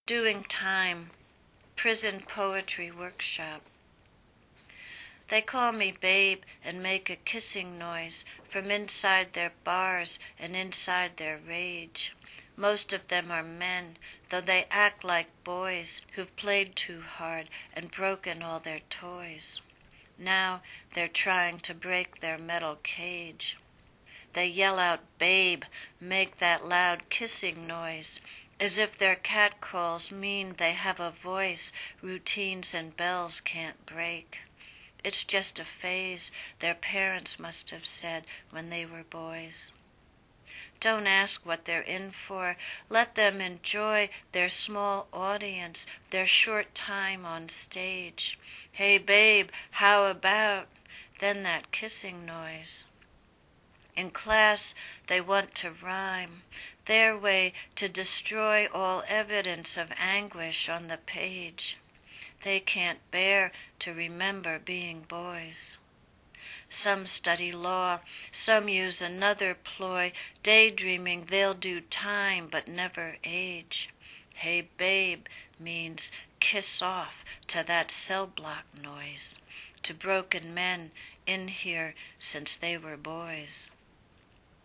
Doing time, prison poetry workshop. They call me babe and make a kissing noise from inside their bars and inside their rage. Most of them are men, though they act like boys who've played too hard and broken all their toys. Now they're trying to break their metal cage. They yell out, babe, make that loud kissing noise, as if their catcalls mean they have a voice routines and bells can't break. It's just a phase their parents must have said when they were boys. Don't ask what they're in for. Let them enjoy their small audience, their short time on stage. Hey, babe, how about? Then that kissing noise. In class, they want to rhyme, their way to destroy all evidence of anguish on the page. They can't bear to remember being boys. Some study law, some use another ploy, daydreaming they'll do time but never age. Hey, babe means kiss off to that cell block noise, to broken men in here since they were boys.